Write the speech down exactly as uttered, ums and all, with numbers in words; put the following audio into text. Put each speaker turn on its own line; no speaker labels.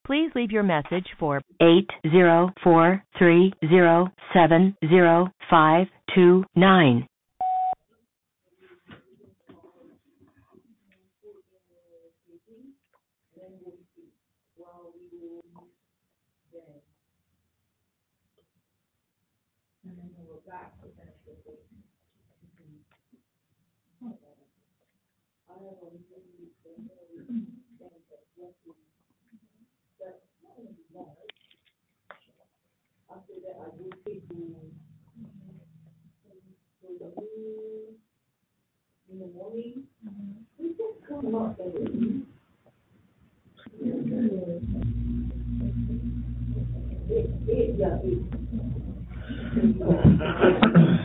Please leave your message for eight zero four three zero seven zero five two nine.
In the morning, we just come up and it, it, yeah, it.